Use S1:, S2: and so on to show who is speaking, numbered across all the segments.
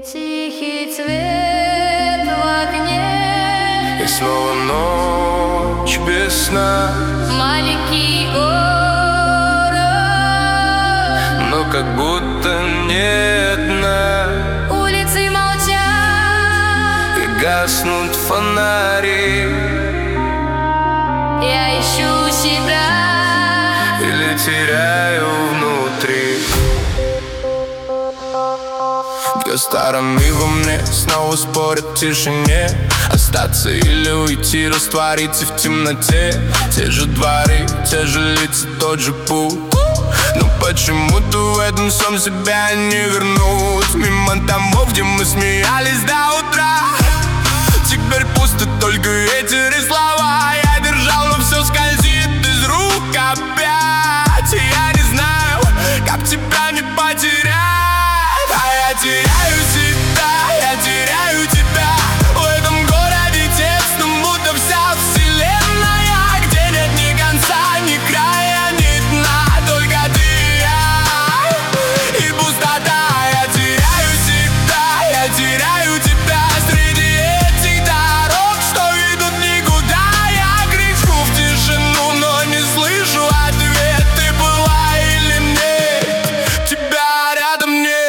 S1: Тихий цвет в окне,
S2: и снова ночь без сна.
S1: маленький город,
S2: но как будто не одна.
S1: улицы молчат,
S2: И гаснут фонари.
S1: я ищу себя
S2: Или теряю внутри. В старом и во мне снова спорят в тишине. Остаться или уйти, раствориться в темноте. Те же дворы, те же лица, тот же путь. Но почему-то в этом всем себя не вернуть. Мимо домов, где мы смеялись до утра. Теперь пусто, только ветер и слова. Я держал, но все скользит из рук опять. И я не знаю, как тебя не потерять. А я теряю себя, я теряю тебя. В этом городе тесном, будто вся вселенная, где нет ни конца, ни края, ни дна, только ты и я. И пустота. Я теряю себя, я теряю тебя среди этих дорог, что ведут никуда. Я кричу в тишину, но не слышу ответ. Ты была или нет? Тебя рядом нет.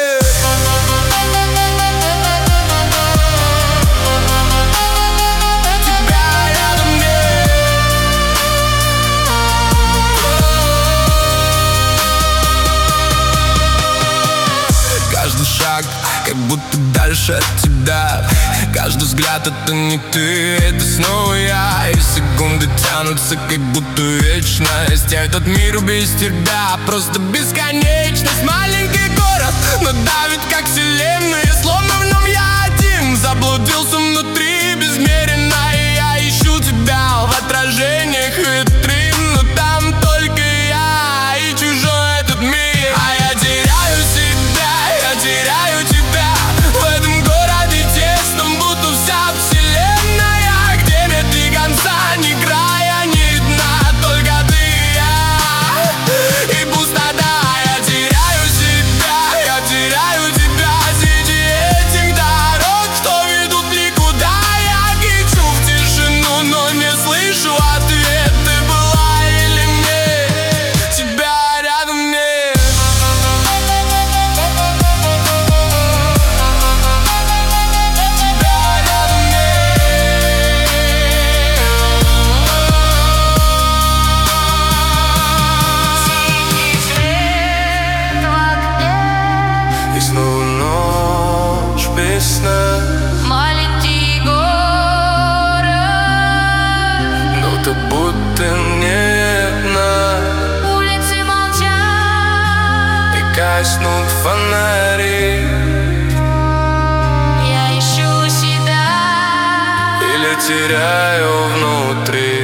S2: Каждый шаг, как будто дальше от тебя. Каждый взгляд — это не ты, это снова я. И секунды тянутся, как будто вечность. Этот мир без тебя просто бесконечность. Маленький город, но давит, как вселенная. Словно в нем я один, заблудился внутри безмеренно. И я ищу тебя в отражениях витрин, но там только я и чужой этот мир. А я теряю себя, я теряю тебя. В этом городе тесном, будто вся вселенная, где нет ни конца, ни края, ни дна, только ты и я. И пустота. Я теряю себя, я теряю тебя среди этих дорог, что ведут никуда. Я кричу в тишину, но не слышу ответ. Ты была или нет? Тебя рядом нет.
S1: тихий свет в окне,
S2: И снова ночь без сна.
S1: маленький город,
S2: Но ты будто не одна.
S1: улицы молчат,
S2: И гаснут фонари.
S1: я ищу себя.
S2: Или теряю внутри.